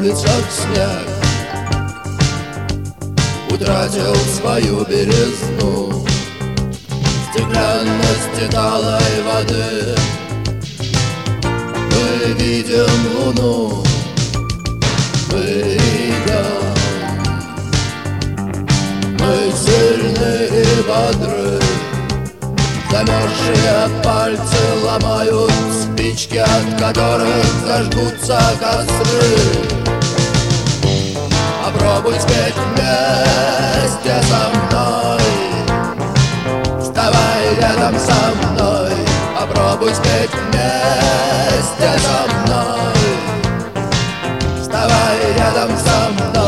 улицах снег утратил свою белизну, стеклянности талой воды. Мы видим луну, мы идем, мы сильны и бодры. Замерзшие пальцы ломают спички, от которых зажгутся костры. Попробуй спеть вместе со мной, вставай рядом со мной. Попробуй спеть вместе со мной, вставай рядом со мной.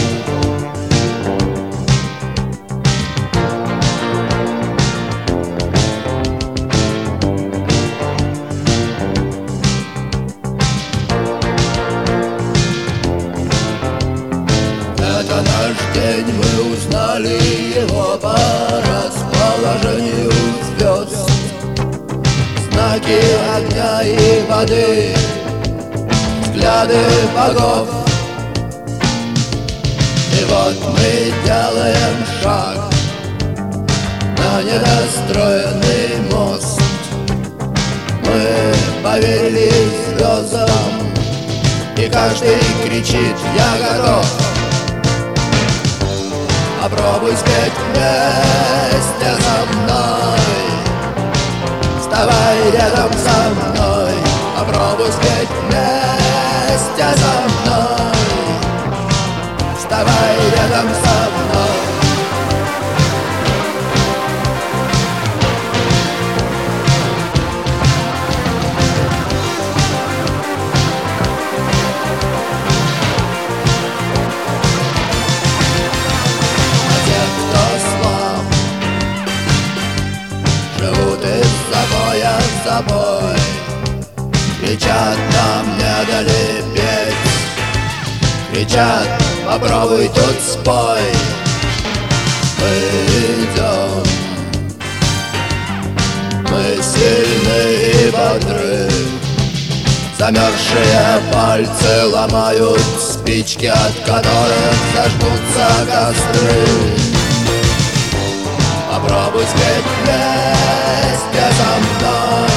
Это наш день, мы узнали его по расположению звезд. Знаки огня и воды, взгляды богов. И вот мы делаем шаг на недостроенный мост. Мы поверили звездам, и каждый кричит: я готов. Попробуй спеть вместе со мной, вставай рядом со мной. Попробуй спеть вместе со мной, вставай рядом со мной. Собой кричат: нам не дали петь. Кричат: попробуй тут спой. Мы идем, мы сильны и бодры. Замерзшие пальцы ломают спички, от которых зажгутся костры. Попробуй спеть вместе со мной,